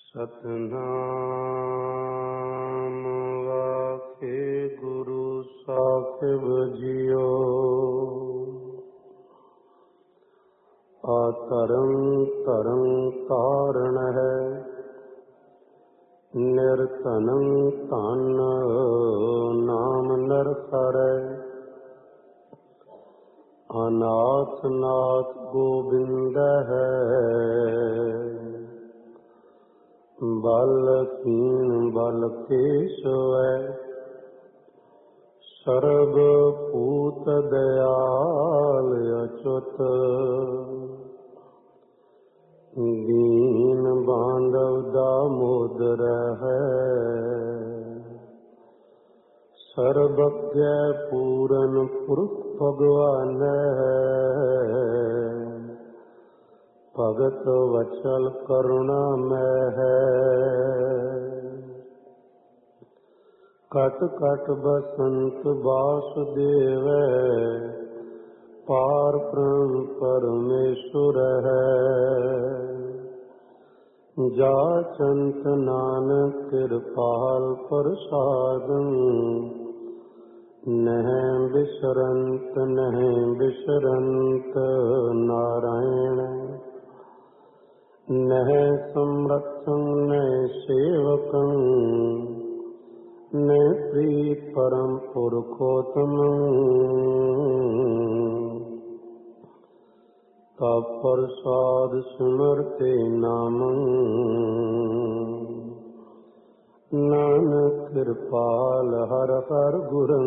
ਸਤਿਨਾਮ ਵਾਹਿਗੁਰੂ ਸਾਹਿਬ JIO. ਧਰਮ ਧਰਮ ਕਾਰਣ ਹੈ, ਨਿਰਧਨੰ ਧਨ ਨਾਮ ਨਿਰਸਰੈ। ਅਨਾਥ ਨਾਥ ਗੋਬਿੰਦ ਹੈ, ਬਲਹੀਨ ਬਲ ਕੇਸ਼ਵੈ। ਸਰਬ ਭੂਤ ਦਇਆਲ ਅਚੁੱਤ, ਦੀਨ ਬਾਂਧਵ ਦਾਮੋਦਰ ਹੈ। ਸਰਬੱਗੈ ਪੂਰਨ ਪੁਰਖ ਭਗਵਾਨ ਹੈ, ਭਗਤ ਵਚਲ ਕਰੁਣਾ ਮੈਂ ਹੈ। ਕਟ ਕਟ ਬਸੰਤ ਵਾਸੁਦੇਵੈ, ਪਾਰ ਬ੍ਰਹਮ ਪਰਮੇਸ਼ੁਰ ਹੈ। ਜਾਚੰਤ ਨਾਨਕ ਕਿਰਪਾਲ ਪ੍ਰਸਾਦੰ, ਨਹਿ ਬਿਸਰੰਤ ਨਹਿ ਬਿਸਰੰਤ ਨਾਰਾਇਣ। ਨਹਿ ਸਮਰਥੰ ਨਹਿ ਸੇਵਕੰ, ਨਹਿ ਪ੍ਰੀਤ ਪਰਮ ਪੁਰਖੋਤਮੰ। ਤਬ ਪ੍ਰਸਾਦ ਸਿਮਰਤੇ ਨਾਮੰ, ਨਾਨਕ ਕਿਰਪਾਲ ਹਰਿ ਹਰਿ ਗੁਰੰ।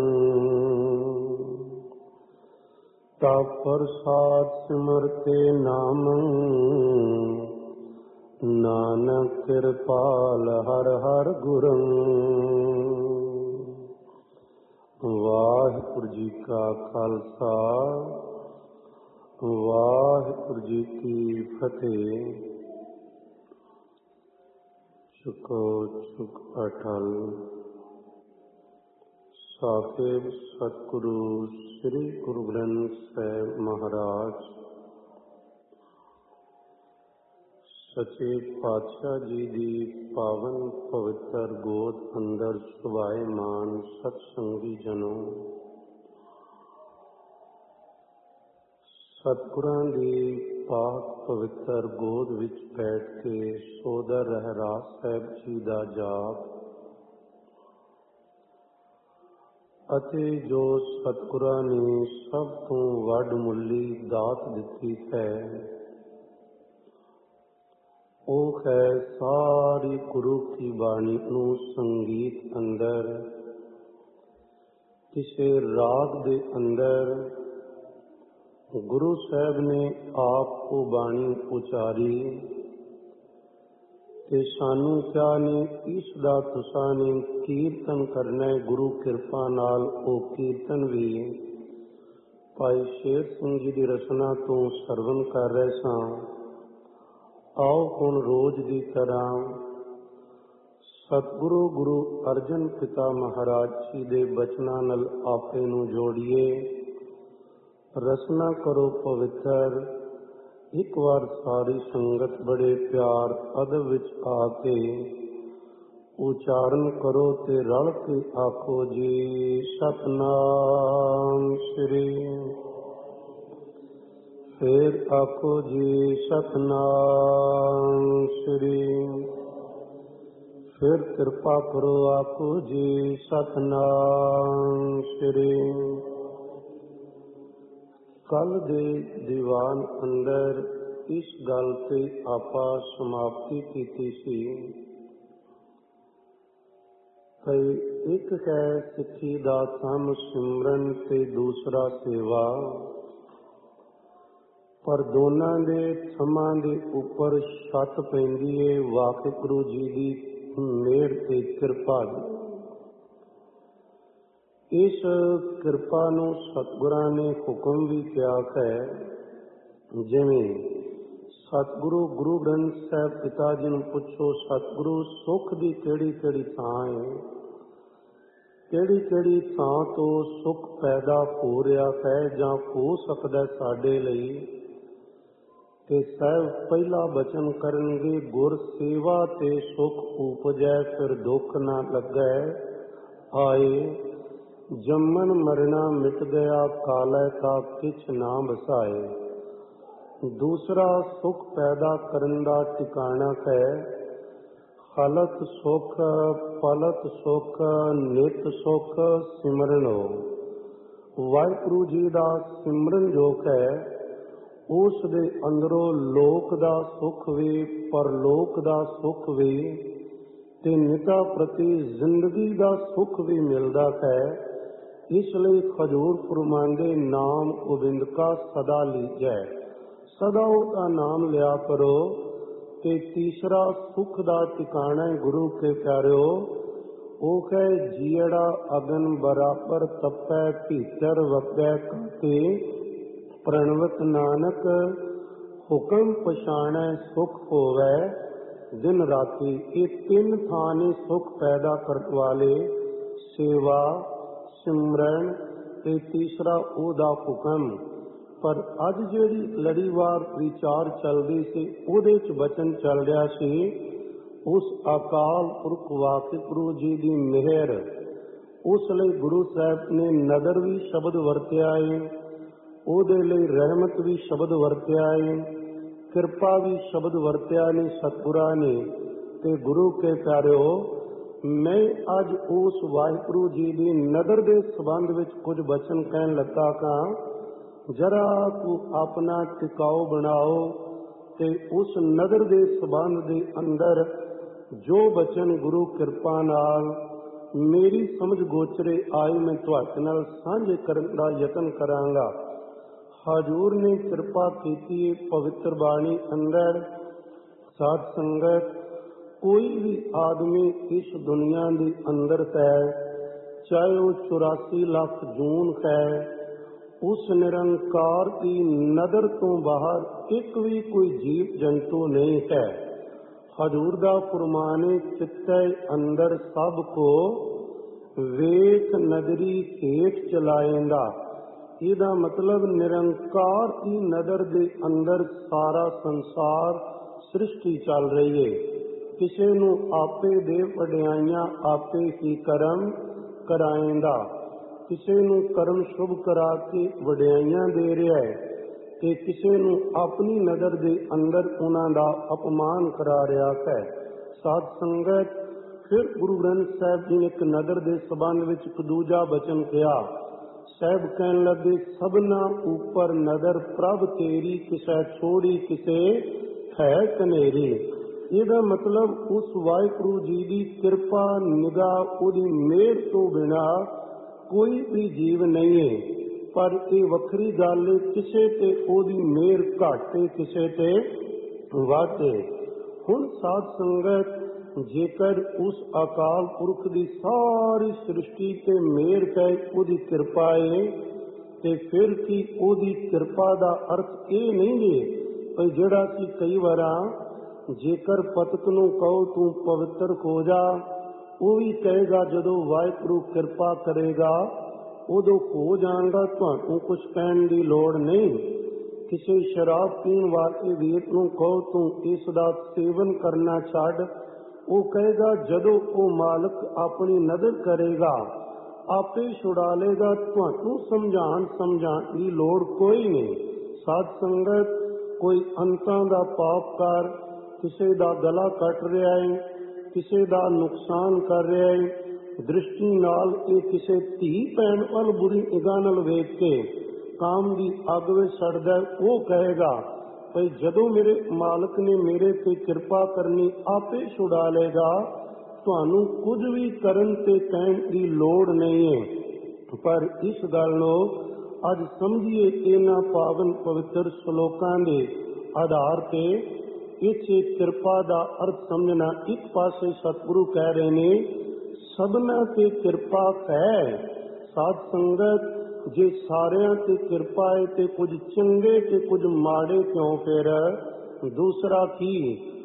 ਤਬ ਪ੍ਰਸਾਦ ਸਿਮਰਤੇ ਨਾਮੰ, ਨਾਨਕ ਕਿਰਪਾਲ ਹਰਿ ਹਰਿ ਗੁਰੰ। ਵਾਹਿਗੁਰੂ ਜੀ ਕਾ ਖਾਲਸਾ, ਵਾਹਿਗੁਰੂ ਜੀ ਕੀ ਫਤਿਹ। ਚੁਕੋ ਚੁਕ ਅਟਲ। ਸਾਹਿਬ ਸਤਿਗੁਰੂ ਸ੍ਰੀ ਗੁਰੂ ਗ੍ਰੰਥ ਸਾਹਿਬ ਮਹਾਰਾਜ ਸੱਚੇ ਪਾਤਸ਼ਾਹ ਜੀ ਦੀ ਪਾਵਨ ਪਵਿੱਤਰ ਗੋਦ ਅੰਦਰ ਸੁਭਾਏਮਾਨ ਸਤਸੰਗੀ ਜਨੋ, ਸਤਿਗੁਰਾਂ ਦੀ ਪਾਕ ਪਵਿੱਤਰ ਗੋਦ ਵਿੱਚ ਬੈਠ ਕੇ ਸੋਦਰ ਰਹਿਰਾਸ ਸਾਹਿਬ ਜੀ ਦਾ ਜਾਪ ਅਤੇ ਜੋ ਸਤਿਗੁਰਾਂ ਨੇ ਸਭ ਤੋਂ ਵੱਡ ਮੁੱਲੀ ਦਾਤ ਦਿੱਤੀ ਹੈ, ਉਹ ਹੈ ਸਾਰੀ ਗੁਰੂ ਕੀ ਬਾਣੀ ਨੂੰ ਸੰਗੀਤ ਅੰਦਰ, ਕਿਸੇ ਰਾਗ ਦੇ ਅੰਦਰ ਗੁਰੂ ਸਾਹਿਬ ਨੇ ਆਪ ਉਹ ਬਾਣੀ ਉਚਾਰੀ ਤੇ ਸਾਨੂੰ ਕਿਹਾ ਨੇ ਇਸ ਦਾ ਤੁਸਾਂ ਨੇ ਕੀਰਤਨ ਕਰਨਾ ਹੈ। ਗੁਰੂ ਕਿਰਪਾ ਨਾਲ ਉਹ ਕੀਰਤਨ ਵੀ ਭਾਈ ਸ਼ੇਰ ਸਿੰਘ ਜੀ ਦੀ ਰਚਨਾ ਤੋਂ ਸਰਵਨ ਕਰ ਰਹੇ ਸਾਂ। ਆਓ ਹੁਣ ਰੋਜ਼ ਦੀ ਤਰ੍ਹਾਂ ਸਤਿਗੁਰੂ ਗੁਰੂ ਅਰਜਨ ਪਿਤਾ ਮਹਾਰਾਜ ਜੀ ਦੇ ਬਚਨਾਂ ਨਾਲ ਆਪੇ ਨੂੰ ਜੋੜੀਏ। ਰਸਨਾ ਕਰੋ ਪਵਿੱਤਰ। ਇੱਕ ਵਾਰ ਸਾਰੀ ਸੰਗਤ ਬੜੇ ਪਿਆਰ ਅਦਬ ਵਿੱਚ ਆ ਕੇ ਉਚਾਰਨ ਕਰੋ ਤੇ ਰਲ ਕੇ ਆਖੋ ਜੀ ਸਤਿਨਾਮ ਸ੍ਰੀ। ਫਿਰ ਆਖੋ ਜੀ ਸਤਿਨਾਮ ਸ੍ਰੀ। ਫਿਰ ਕਿਰਪਾ ਕਰੋ ਆਖੋ ਜੀ ਸਤਿਨਾਮ ਸ੍ਰੀ। ਕੱਲ ਦੇ ਦੀਵਾਨ ਅੰਦਰ ਇਸ ਗੱਲ ਤੇ ਆਪਾਂ ਸਮਾਪਤੀ ਕੀਤੀ ਸੀ ਕਿ ਇੱਕ ਹੈ ਸਿੱਖੀ ਦਾ ਕੰਮ ਸਿਮਰਨ ਤੇ ਦੂਸਰਾ ਸੇਵਾ, ਪਰ ਦੋਨਾਂ ਦੇ ਥੰਮਾਂ ਦੇ ਉੱਪਰ ਛੱਤ ਪੈਂਦੀ ਹੈ ਵਾਹਿਗੁਰੂ ਜੀ ਦੀ ਮਿਹਰ ਤੇ ਕਿਰਪਾ ਦੀ। ਇਸ ਕਿਰਪਾ ਨੂੰ ਸਤਿਗੁਰਾਂ ਨੇ ਹੁਕਮ ਵੀ ਕਿਹਾ ਹੈ। ਜਿਵੇਂ ਸਤਿਗੁਰੂ ਗੁਰੂ ਗ੍ਰੰਥ ਸਾਹਿਬ ਪਿਤਾ ਜੀ ਨੂੰ ਪੁੱਛੋ, ਸਤਿਗੁਰੂ ਸੁੱਖ ਦੀ ਕਿਹੜੀ ਕਿਹੜੀ ਥਾਂ ਹੈ, ਕਿਹੜੀ ਕਿਹੜੀ ਥਾਂ ਤੋਂ ਸੁੱਖ ਪੈਦਾ ਹੋ ਰਿਹਾ ਹੈ ਜਾਂ ਹੋ ਸਕਦਾ ਸਾਡੇ ਲਈ, ਤੇ ਸਹਿਬ ਪਹਿਲਾ ਬਚਨ ਕਰਨਗੇ, ਗੁਰ ਸੇਵਾ ਤੇ ਸੁਖ ਉਪਜੈ, ਫਿਰ ਦੁੱਖ ਨਾ ਲੱਗੈ ਆਏ। ਜੰਮਨ ਮਰਨਾ ਮਿਟ ਗਿਆ, ਕਾਲੈ ਕਾ ਕਿਛ ਨਾ ਵਸਾਏ। ਦੂਸਰਾ ਸੁਖ ਪੈਦਾ ਕਰਨ ਦਾ ਟਿਕਾਣਾ ਹੈ, ਹਲਤ ਸੁਖ ਪਲਤ ਸੁਖ ਨਿਤ ਸੁਖ ਸਿਮਰਨੋ। ਵਾਹਿਗੁਰੂ ਜੀ ਦਾ ਸਿਮਰਨ ਜੋ ਹੈ, ਉਸ ਦੇ ਅੰਦਰੋਂ ਲੋਕ ਦਾ ਸੁੱਖ ਵੀ, ਪਰਲੋਕ ਦਾ ਸੁੱਖ ਵੀ ਤੇ ਨਿਤਾ ਪ੍ਰਤੀ ਜ਼ਿੰਦਗੀ ਦਾ ਸੁੱਖ ਵੀ ਮਿਲਦਾ ਹੈ। ਇਸ ਲਈ ਹਜ਼ੂਰ ਫਰਮਾਉਂਦੇ, ਨਾਮ ਗੋਬਿੰਦ ਕਾ ਸਦਾ ਲੀਜੈ, ਸਦਾ ਉਹਦਾ ਨਾਮ ਲਿਆ ਕਰੋ। ਤੇ ਤੀਸਰਾ ਸੁੱਖ ਦਾ ਟਿਕਾਣਾ ਗੁਰੂ ਕੇ ਪਿਆਰਿਓ, ਉਹ ਹੈ ਜੀੜਾ ਅਗਨ ਬਰਾਬਰ ਤਪੈ, ਭੀਤਰ ਵਪੈ ਕਾਤੇ ਪ੍ਰਣਵਤ ਨਾਨਕ, ਹੁਕਮ ਪਛਾਣੈ ਸੁਖ ਹੋਵੈ ਦਿਨ ਰਾਤੀ। ਇਹ ਤਿੰਨ ਥਾਂ ਨੇ ਸੁਖ ਪੈਦਾ ਕਰਨ ਵਾਲੇ, ਸੇਵਾ, ਸਿਮਰਨ ਤੇ ਤੀਸਰਾ ਉਹਦਾ ਹੁਕਮ। ਪਰ ਅੱਜ ਜਿਹੜੀ ਲੜੀਵਾਰ ਵਿਚਾਰ ਚੱਲਦੀ ਸੀ, ਉਹਦੇ 'ਚ ਬਚਨ ਚੱਲ ਰਿਹਾ ਸੀ, ਉਸ ਅਕਾਲ ਪੁਰਖ ਵਾਹਿਗੁਰੂ ਜੀ ਦੀ ਮਿਹਰ। ਉਸ ਲਈ ਗੁਰੂ ਸਾਹਿਬ ਨੇ ਨਦਰ ਵੀ ਸ਼ਬਦ ਵਰਤਿਆ ਏ, ਉਹਦੇ ਲਈ ਰਹਿਮਤ ਵੀ ਸ਼ਬਦ ਵਰਤਿਆ ਏ, ਕਿਰਪਾ ਵੀ ਸ਼ਬਦ ਵਰਤਿਆ ਨੇ ਸਤਿਗੁਰਾਂ ਨੇ। ਤੇ ਗੁਰੂ ਕੇ ਪਿਆਰਿਓ, ਮੈਂ ਅੱਜ ਉਸ ਵਾਹਿਗੁਰੂ ਜੀ ਦੀ ਨਦਰ ਦੇ ਸੰਬੰਧ ਵਿੱਚ ਕੁਝ ਬਚਨ ਕਹਿਣ ਲੱਗਾ ਹਾਂ। ਜਰਾ ਕੁ ਆਪਣਾ ਟਿਕਾਓ ਬਣਾਓ ਤੇ ਉਸ ਨਦਰ ਦੇ ਸੰਬੰਧ ਦੇ ਅੰਦਰ ਜੋ ਬਚਨ ਗੁਰੂ ਕਿਰਪਾ ਨਾਲ ਮੇਰੀ ਸਮਝ ਗੋਚਰੇ ਆਏ, ਮੈਂ ਤੁਹਾਡੇ ਨਾਲ ਸਾਂਝੇ ਕਰਨ ਦਾ ਯਤਨ ਕਰਾਂਗਾ। ਹਜ਼ੂਰ ਨੇ ਕਿਰਪਾ ਕੀਤੀ ਹੈ ਪਵਿੱਤਰ ਬਾਣੀ ਅੰਦਰ। ਸਾਧ ਸੰਗਤ, ਕੋਈ ਵੀ ਆਦਮੀ ਇਸ ਦੁਨੀਆ ਦੇ ਅੰਦਰ ਹੈ, ਚਾਹੇ ਉਹ 84 ਲੱਖ ਜੂਨ ਹੈ, ਉਸ ਨਿਰੰਕਾਰ ਦੀ ਨਦਰ ਤੋਂ ਬਾਹਰ ਇੱਕ ਵੀ ਕੋਈ ਜੀਵ ਜੰਤੂ ਨਹੀਂ ਹੈ। ਹਜ਼ੂਰ ਦਾ ਫਰਮਾਨ, ਚਿੱਤੈ ਅੰਦਰ ਸਭ ਕੋ ਵੇਖ ਨਦਰੀ ਹੇਠ ਚਲਾਏਂਦਾ। ਇਹਦਾ ਮਤਲਬ ਨਿਰੰਕਾਰ ਦੀ ਨਦਰ ਦੇ ਅੰਦਰ ਸਾਰਾ ਸੰਸਾਰ ਸ੍ਰਿਸ਼ਟੀ ਚੱਲ ਰਹੀ ਹੈ। ਕਿਸੇ ਨੂੰ ਆਪੇ ਦੇ ਵਡਿਆਈਆਂ ਆਪੇ ਹੀ ਕਰਮ ਕਰਾਏਂਦਾ, ਕਿਸੇ ਨੂੰ ਕਰਮ ਸ਼ੁਭ ਕਰਾ ਕੇ ਵਡਿਆਈਆਂ ਦੇ ਰਿਹਾ ਹੈ ਤੇ ਕਿਸੇ ਨੂੰ ਆਪਣੀ ਨਜ਼ਰ ਦੇ ਅੰਦਰ ਉਹਨਾਂ ਦਾ ਅਪਮਾਨ ਕਰਾ ਰਿਹਾ ਹੈ। ਸਾਧ ਸੰਗਤ, ਫਿਰ ਗੁਰੂ ਗ੍ਰੰਥ ਸਾਹਿਬ ਜੀ ਨੇ ਇੱਕ ਨਜ਼ਰ ਦੇ ਸੰਬੰਧ ਵਿੱਚ ਇੱਕ ਦੂਜਾ ਬਚਨ ਕਿਹਾ। ਸਾਹਿਬ ਕਹਿਣ ਲੱਗੇ, ਸਭਨਾ ਉੱਪਰ ਨਜ਼ਰ ਪ੍ਰਭ ਤੇਰੀ, ਕਿਸੇ ਛੋੜੀ ਕਿਸੇ ਹੈ ਕਨੇਰੀ। ਇਹਦਾ ਮਤਲਬ ਉਸ ਵਾਹਿਗੁਰੂ ਜੀ ਦੀ ਕਿਰਪਾ ਨਿਗਾਹ, ਉਹਦੀ ਮਿਹਰ ਤੋਂ ਬਿਨਾਂ ਕੋਈ ਵੀ ਜੀਵ ਨਹੀਂ ਹੈ। ਪਰ ਇਹ ਵੱਖਰੀ ਗੱਲ ਹੈ, ਕਿਸੇ ਤੇ ਉਹਦੀ ਮਿਹਰ ਘੱਟ ਹੈ, ਕਿਸੇ ਤੇ ਵੱਧ ਹੈ। ਹੁਣ ਸਾਧ ਸੰਗਤ, ਜੇਕਰ ਉਸ ਅਕਾਲ ਪੁਰਖ ਦੀ ਸਾਰੀ ਸ੍ਰਿਸ਼ਟੀ ਤੇ ਮਿਹਰ ਹੈ, ਉਹਦੀ ਕਿਰਪਾ ਹੈ, ਤੇ ਫਿਰ ਕੀ ਉਹਦੀ ਕਿਰਪਾ ਦਾ ਅਰਥ ਇਹ ਨਹੀਂ ਹੈ ਕਿ ਜਿਹੜਾ ਕਿ ਕਈ ਵਾਰਾਂ ਜੇਕਰ ਪਤਕ ਨੂੰ ਕਹੋ ਤੂੰ ਪਵਿੱਤਰ ਹੋ ਜਾ, ਉਹ ਵੀ ਕਹੇਗਾ ਜਦੋਂ ਵਾਹਿਗੁਰੂ ਕਿਰਪਾ ਕਰੇਗਾ ਉਦੋਂ ਹੋ ਜਾਣਗਾ, ਤੁਹਾਨੂੰ ਕੁਝ ਕਹਿਣ ਦੀ ਲੋੜ ਨਹੀਂ। ਕਿਸੇ ਸ਼ਰਾਬ ਪੀਣ ਵਾਲੇ ਵੀਰ ਨੂੰ ਕਹੋ ਤੂੰ ਇਸ ਦਾ ਸੇਵਨ ਕਰਨਾ ਛੱਡ, ਉਹ ਕਹੇਗਾ ਜਦੋਂ ਉਹ ਮਾਲਕ ਆਪਣੀ ਨਜ਼ਰ ਕਰੇਗਾ ਆਪੇ ਛੁਡਾ ਲੇਗਾ, ਤੁਹਾਨੂੰ ਸਮਝਾਉਣ ਦੀ ਲੋੜ ਕੋਈ ਨਹੀਂ। ਸਾਧ ਸੰਗਤ, ਕੋਈ ਅੰਤਾਂ ਦਾ ਪਾਪ ਕਰ ਕਿਸੇ ਦਾ ਗਲਾ ਕੱਟ ਰਿਹਾ ਹੈ, ਕਿਸੇ ਦਾ ਨੁਕਸਾਨ ਕਰ ਰਿਹਾ ਹੈ, ਦ੍ਰਿਸ਼ਟੀ ਨਾਲ ਇਹ ਕਿਸੇ ਧੀ ਭੈਣ ਵੱਲ ਬੁਰੀ ਨਿਗਾਹ ਨਾਲ ਵੇਖ ਕੇ ਕਾਮ ਦੀ ਅੱਗ ਵਿੱਚ ਸੜਦਾ, ਉਹ ਕਹੇਗਾ ਭਈ ਜਦੋਂ ਮੇਰੇ ਮਾਲਕ ਨੇ ਮੇਰੇ ਤੇ ਕਿਰਪਾ ਕਰਨੀ ਆਪੇ ਛੁਡਾ ਲੇਗਾ, ਤੁਹਾਨੂੰ ਕੁਝ ਵੀ ਕਰਨ ਤੇ ਕਹਿਣ ਦੀ ਲੋੜ ਨਹੀਂ ਹੈ। ਪਰ ਇਸ ਗੱਲ ਨੂੰ ਅੱਜ ਸਮਝੀਏ, ਇਹਨਾਂ ਪਾਵਨ ਪਵਿੱਤਰ ਸ਼ਲੋਕਾਂ ਦੇ ਆਧਾਰ ਤੇ ਇਸ ਕਿਰਪਾ ਦਾ ਅਰਥ ਸਮਝਣਾ। ਇੱਕ ਪਾਸੇ ਸਤਿਗੁਰੂ ਕਹਿ ਰਹੇ ਨੇ ਸਭਨਾ ਤੇ ਕਿਰਪਾ ਹੈ। ਸਾਧ ਸੰਗਤ, ਜੇ ਸਾਰਿਆਂ ਤੇ ਕਿਰਪਾ ਹੈ ਤੇ ਕੁਝ ਚੰਗੇ ਤੇ ਕੁਝ ਮਾੜੇ ਕਿਉਂ? ਫਿਰ ਦੂਸਰਾ ਕੀ,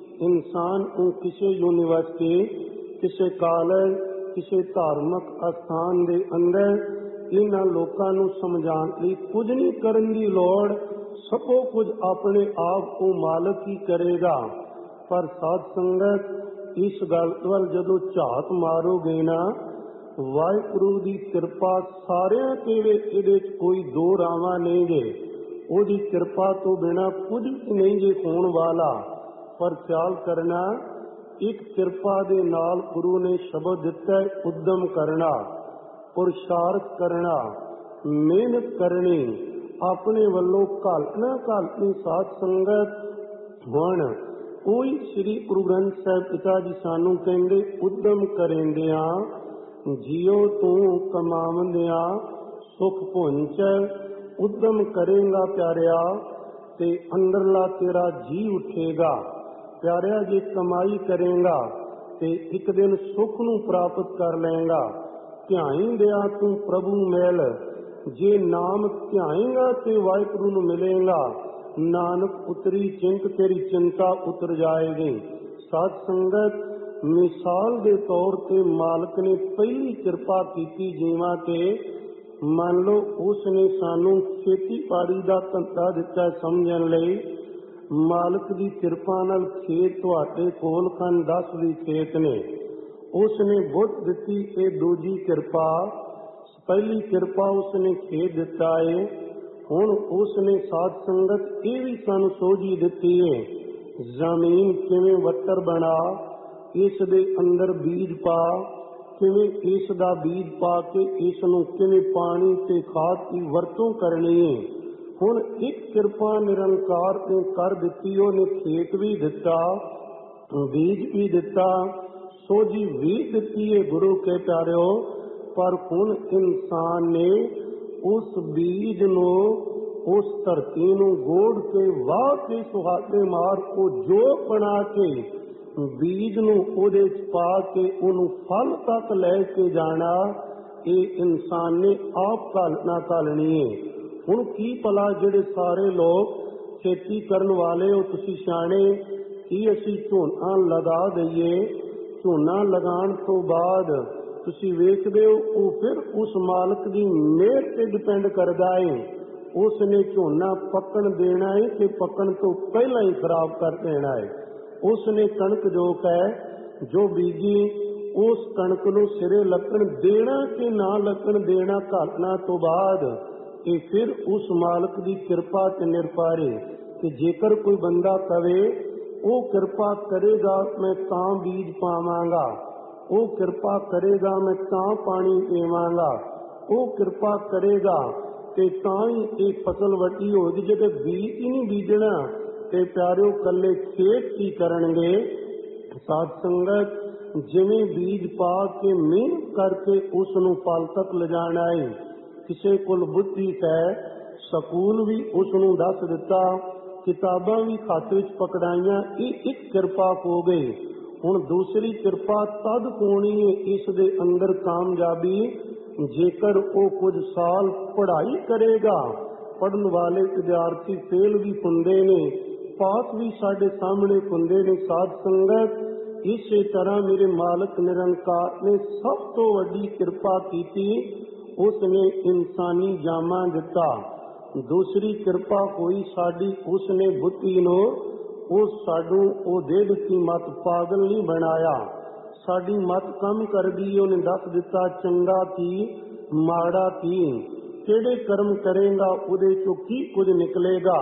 ਇਨਸਾਨ ਨੂੰ ਕਿਸੇ ਯੂਨੀਵਰਸਿਟੀ, ਕਿਸੇ ਕਾਲਜ, ਕਿਸੇ ਧਾਰਮਿਕ ਅਸਥਾਨ ਦੇ ਅੰਦਰ ਇਹਨਾਂ ਲੋਕਾਂ ਨੂੰ ਸਮਝਾਉਣ ਲਈ ਕੁਝ ਨਹੀਂ ਕਰਨ ਦੀ ਲੋੜ। सबो कुछ अपने आप को मालिक ही करेगा। पर साध संगत इस गल वल जदों झात मारोगे ना, वाहिगुरू दी किरपा सारिਆਂ ते ਇਹਦੇ 'ਚ कोई दो रावां नहीं जे। ਉਹਦੀ किरपा तो बिना कुछ भी नहीं जे होण वाला। पर ख्याल करना, एक किरपा दे नाल गुरु ने शब्द दिता है, उद्यम करना, पुरुषार्थ करना, मेहनत करनी, अपने वल्लों घालना घालनी। साध संगत हुण कोई श्री गुरु ग्रंथ साहिब पिता जी सानू कहंदे उद्यम करेंदियां जियो तू कमावंदियां सुख पुंच। उद्यम करेगा प्यारिया ते अंदरला तेरा जी उठेगा। प्यारिया जे कमाई करेगा ते एक दिन सुख नू प्राप्त कर लेगा। ध्याई दिया तू प्रभु मैल, जे नाम ध्याएगा ते वाहिगुरू नू मिलेगा। नानक उतरी चिंत तेरी चिंता उतर जाएगी। साध संगत मिसाल दे तौर ते मालिक ने पहली किरपा की जीवां ते। मान लो उसने सानू खेतीबाड़ी का धंधा दिता समझण लई। मालिक की किरपा नाल खेत तुहाडे कोल खन 10 भी खेत ने। उसने बुद्ध दिती, ये दूजी किरपा। पहली किरपा उसने खेत दिता है, हुण उसने साध संगत ये भी सानू सोझी दिती है। जमीन किवें वट्टर बना, इस दे अंदर बीज पा, किवें इस दा बीज पा के इस नूं किवें पानी ते खाद की वरतों करनी है। हुण एक किरपा निरंकार ने कर दिती, उहने खेत भी दिता, बीज भी दिता, सोझी भी दिती है गुरु के प्यारिओ। पर हुण इंसान ने उस बीज नूं, उस धरती नूं गोड़ के वाह के सुहागे मार को जो बना के बीज नूं उहदे च पा के उहनूं फल तक लैके जाना, ये इंसान ने आप घालना घालनी है। हुण की भला जिहड़े सारे लोग खेती करन वाले हो, तुसीं सियाणे की असीं झोना लगा दईए, झोना लगाण तो बाद तुसीं वेखदे हो वो फिर उस मालिक दी मेहर ते डिपेंड करदा है। उसने झोना पकण देना है कि पकण तो पहला ही खराब कर देना है। उसने कणक जो है जो बीजी, उस कणक नूं सिरे लगन देना कि ना लगन देना घालना तो बाद ये फिर उस मालिक की किरपा ते निर्भर है कि जेकर कोई बंदा कवे वो कृपा करेगा मैं तां बीज पावांगा, वो कृपा करेगा मैं तां पानी देवांगा, वो कृपा करेगा ते तां ही एक फसल वड्डी होगी। जे बीज ही नहीं बीजना ते प्यारिओ कल्ले खेत की करनगे। साध संगत जिवें बीज पा के मेहनत करके उस नूं फल तक ले जाना है। किसी कोल बुद्धि है, सकूल भी उस नूं दस दिता, किताबां भी हत्थ विच पकड़ाइयां, ये एक किरपा हो गई। हुण दूसरी किरपा तद होनी है इस दे अंदर कामयाबी, जेकर वो कुछ साल पढ़ाई करेगा। पढ़न वाले विद्यार्थी फेल भी हुंदे ने, पास भी साडे सामने हुंदे ने। साध संगत इसे तरह मेरे मालिक निरंकार ने सब तो वड्डी किरपा की, उसने इंसानी जामा दिता। दूसरी किरपा हुई साडी, उसने बुद्धि नो उस साडू ओ दे दिती, मत पागल नहीं बनाया। साडी मत कम कर दी, उन्हें दस दिता चंगा की माड़ा की, केड़े कर्म करेगा उहदे चों की कुछ निकलेगा।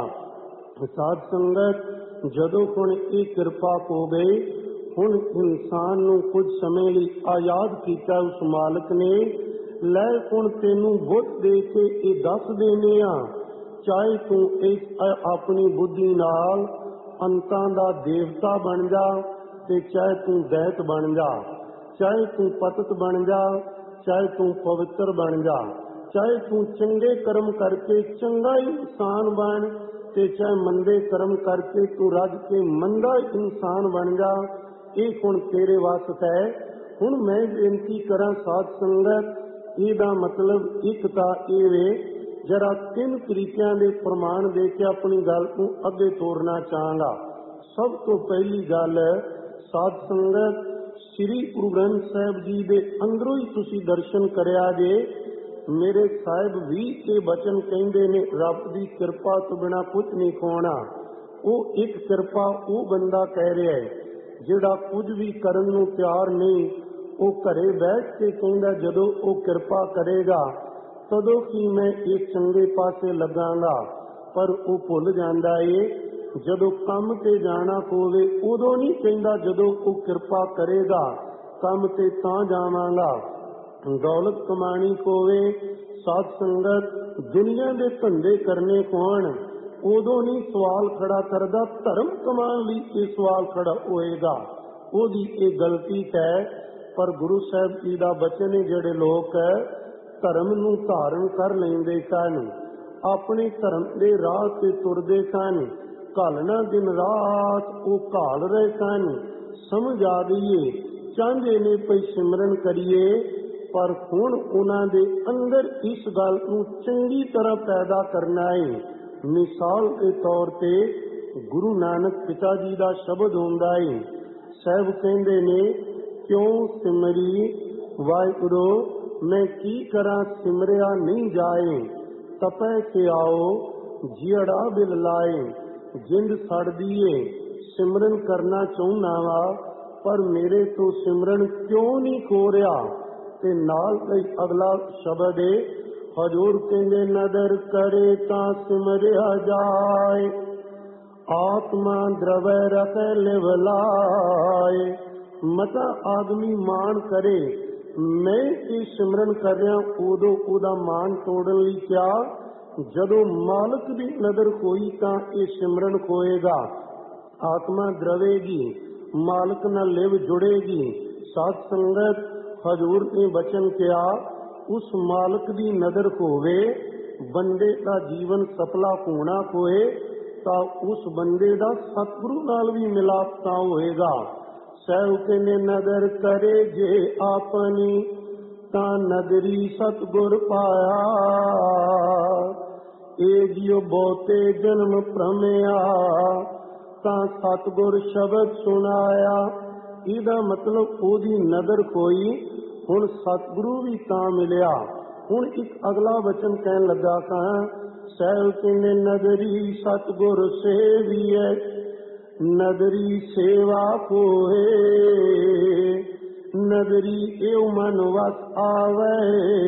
साध संगत जदों हुण ये किरपा हो गई, हुण इंसान नूं कुछ समय लई आजाद कीता उस मालिक ने। लै हुण तैनूं बुद्ध दे के ये दस देने आ, चाहे तू इस अपनी बुद्धि नाल अंतां दा देवता बन जा ते चाहे तू दैत बन जा, चाहे तू पतित बन जा, चाहे तू पवित्र बन जा, चाहे तू चंगे कर्म करके चंगा इंसान बन ते चाहे मंदे कर्म करके तू रज के मंदा इंसान बन जा। ये हुण तेरे वास है। हुण मैं बेनती करा साध संगत, ਇਹਦਾ मतलब एक ਤਾਂ ਇਹ ਵੇ जरा 3 तरीकों के प्रमाण दे के अपनी गल को अगे तोड़ना चाहांगा। सब तो पहली गल साध संगत श्री गुरु ग्रंथ साहिब जी के अंदरों ही तुसी दर्शन करिया जे मेरे साहिब भी ये बचन कहते ने, रब की कृपा तो बिना कुछ नहीं खोना। वो एक कृपा वो बंदा कह रहा है जिहड़ा कुछ भी करन नूं तैयार नहीं, वो घरे बैठ के कहंदा जदों वो कृपा करेगा तदों कि मैं इस चंगे पासे लगांगा, पर वो भुल जांदा है जदों काम ते जाना होवे उदों नहीं कहंदा जदों वो कृपा करेगा काम ते तां जावांगा। दौलत कमानी होवे, साध संगत, दुनिया के धंधे करने होण, उदों नहीं सवाल खड़ा करदा, धर्म कमान लई ये सवाल खड़ा होएगा। ओदी ये गलती है। पर गुरु साहब जी का बचन है, जिहड़े लोग धर्म नूं धारण कर लैंदे सन, अपने धर्म के राह ते तुरदे सन, घालना दिन रात वो घाल रहे सन, समझ आ गई है चाहते ने पई सिमरन करिए, पर हुण उन्हां दे अंदर इस गल नूं चंगी तरह पैदा करना है। मिसाल के तौर पे गुरु नानक पिता जी का शब्द हुंदा है, साहब कहंदे ने क्यों सिमरी वाहिगुरू मैं की करा सिमरिया नहीं जाए, तपै से आओ जियड़ा बिल लाए, जिंद सड़ दिए सिमरन करना चाहुंदा वा, पर मेरे तो सिमरन क्यों नहीं हो रहा। ते नाल अगला शब्द है, हजूर कहंदे नदर करे तां सिमरिया जाए, आत्मा द्रवै रखै लिव लाए। मता आदमी मान करे मैं की सिमरन कर रहा, उदों उदा मान तोड़न लई क्या, जदों मालक दी नदर होई तां ये सिमरन होएगा। आत्मा द्रवेगी, मालक नाल लिव जुड़ेगी। साध संगत हजूर ने बचन किया, उस मालक दी नदर होवे, बंदे का जीवन सफला होना होए तो उस बंदे का सतगुरु नाल भी मिलाप तां होएगा। सैवक ने नदर करे जे आपनी, तां नदरी सतगुर पाया, ए जियो बहुते जन्म भ्रमिया, तां सतगुर शब्द सुनाया। इहदा मतलब ओदी नदर कोई, हुण सतगुरु भी तां मिलिया। हुण एक अगला वचन कहन लगा सां, सैवक ने नदरी सतगुर सेविए, नदरी सेवा कोए, नदरी एव मन वस आवे,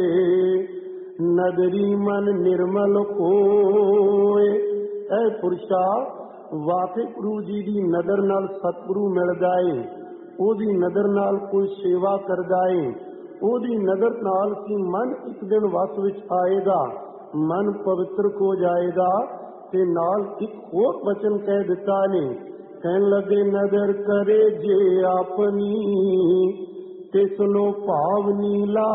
नदरी मन निर्मल होए। ऐ पुरुषा वाकई गुरु जी की नदर नाल सतगुरु मिल जाए, ओदी नदर नाल कोई सेवा कर जाए, ओदी नदर नाल की मन एक दिन वस विच आएगा, मन पवित्र हो जाएगा। ते नाल एक होर वचन कह दिता ने, कहन लगे नदर करे जे अपनी, तिसनो भावनी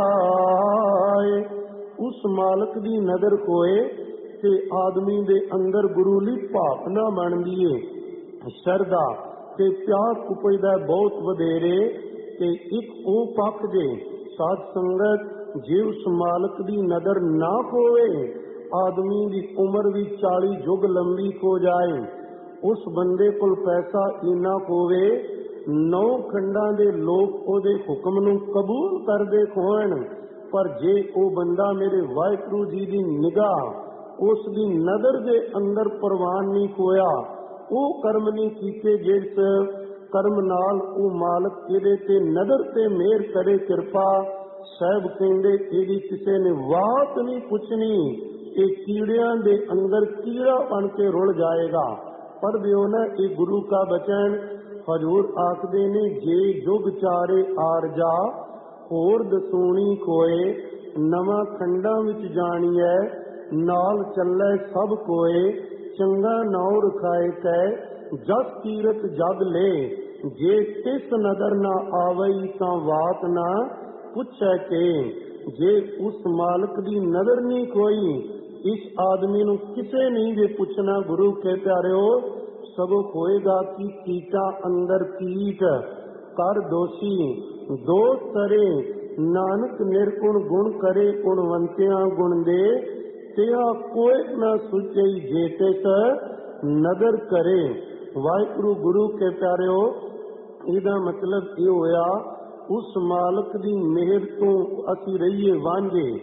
लाए। उस मालक दी नदर होए ते आदमी दे अंदर गुरु ली भावना बनदी है, शरदा ते प्यार उपजदा बहुत वधेरे। ते एक ओ पक्ष जे साध संगत जे उस मालक दी नदर ना होवे, आदमी दी उम्र भी 40 युग लंबी हो जाए, उस बंदे कोल पैसा इना होवे, 9 खंडां दे लोग ओदे हुक्म नूं कबूल करदे होण, पर जे ओ बंदा मेरे वाहिगुरू जी दी निगाह उस दी नदर दे अंदर प्रवान नहीं होया, वो कर्म नहीं कीते जिस कर्म नाल वो मालक इहदे ते नदर ते मेहर करे कृपा। साहब कहंदे इहदी किसे ने बात नहीं पुछनी, ये कीड़ियां दे अंदर कीड़ा बन के रुल जाएगा। पर दियो ना ये गुरु का बचन, हजूर आखदे ने जे जुग चारे आर जा, होर दसूनी कोए, नवा खंडां विच जाणीए, नाल चलै सब कोए, चंगा नाउ रखाए कै, जस कीरत जग ले, जे तिस नदर ना आवई तां वात ना पुछै के। जे उस मालक दी नदर नहीं कोई, इस आदमी नूं किसे नहीं जे पुछना। गुरु के प्यारिओ सगों होएगा कि कीटा अंदर कीट, कर दोषी दोष करे, नानक निर्गुण गुण करे, गुणवंतियां गुण दे, तेरा कोई न सुचई जे तिस नदर करे। वाहिगुरु गुरु के प्यारिओ इहदा मतलब ये होया, उस मालक दी मेहर तो असी रहिए वांझे,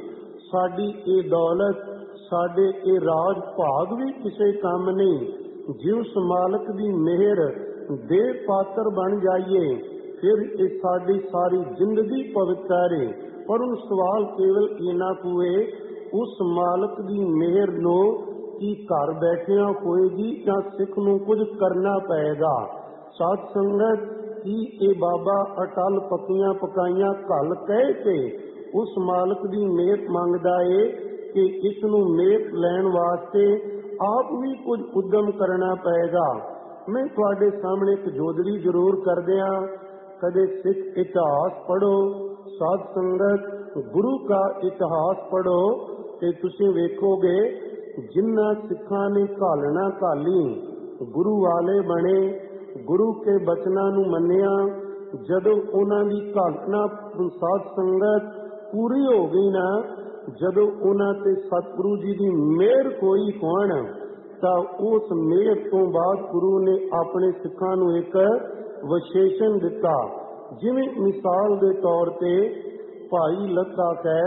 ਸਾਡੀ ਇਹ ਦੌਲਤ, ਸਾਡੇ ਇਹ ਰਾਜ ਭਾਗ ਵੀ ਕਿਸੇ ਕੰਮ ਨਹੀਂ। ਜੇ ਉਸ ਮਾਲਕ ਦੀ ਮਿਹਰ ਦੇ ਪਾਤਰ ਬਣ ਜਾਈਏ ਫਿਰ ਇਹ ਸਾਡੀ ਸਾਰੀ ਜ਼ਿੰਦਗੀ ਪਵਿੱਤਰ ਹੈ। ਪਰ ਹੁਣ ਸਵਾਲ ਕੇਵਲ ਇੰਨਾ ਕੁ ਹੈ, ਉਸ ਮਾਲਕ ਦੀ ਮਿਹਰ ਨੂੰ ਕੀ ਘਰ ਬੈਠਿਆਂ ਹੋਏਗੀ ਜਾਂ ਸਿੱਖ ਨੂੰ ਕੁਝ ਕਰਨਾ ਪਏਗਾ? ਸਾਧ ਸੰਗਤ, ਕੀ ਇਹ ਬਾਬਾ ਅਟਲ ਪੱਕੀਆਂ ਪਕਾਈਆਂ ਘੱਲ ਕਹਿ ਕੇ ਉਸ ਮਾਲਕ ਦੀ ਮਿਹਰ ਮੰਗਦਾ ਏ ਕਿ ਇਸ ਨੂੰ ਮਿਹਰ ਲੈਣ ਵਾਸਤੇ ਆਪ ਵੀ ਕੁਝ ਉਦਮ ਕਰਨਾ ਪਏਗਾ? ਮੈਂ ਤੁਹਾਡੇ ਸਾਹਮਣੇ ਇੱਕ ਜੋਦੜੀ ਜ਼ਰੂਰ ਕਰਦਿਆਂ, ਕਦੇ ਸਿੱਖ ਇਤਿਹਾਸ ਪੜ੍ਹੋ, ਸਾਧ ਸੰਗਤ ਗੁਰੂ ਦਾ ਇਤਿਹਾਸ ਪੜ੍ਹੋ ਤੇ ਤੁਸੀਂ ਵੇਖੋਗੇ ਜਿਨ੍ਹਾਂ ਸਿੱਖਾਂ ਨੇ ਘਾਲਣਾ ਘਾਲੀ, ਗੁਰੂ ਵਾਲੇ ਬਣੇ, ਗੁਰੂ ਕੇ ਬਚਨਾਂ ਨੂੰ ਮੰਨਿਆ, ਜਦੋਂ ਉਹਨਾਂ ਦੀ ਘਾਲਣਾ ਸਾਧ ਸੰਗਤ ਪੂਰੀ ਹੋ ਗਈ ਨਾ, ਜਦੋਂ ਉਹਨਾਂ ਤੇ ਸਤਿਗੁਰੂ ਜੀ ਦੀ ਮਿਹਰ ਹੋਈ ਹੋਣ, ਤਾਂ ਉਸ ਮਿਹਰ ਤੋਂ ਬਾਅਦ ਗੁਰੂ ਨੇ ਆਪਣੇ ਸਿੱਖਾਂ ਨੂੰ ਇੱਕ ਵਿਸ਼ੇਸ਼ਣ ਦਿੱਤਾ। ਜਿਵੇਂ ਮਿਸਾਲ ਦੇ ਤੌਰ ਤੇ ਭਾਈ ਲੱਤਾ ਹੈ,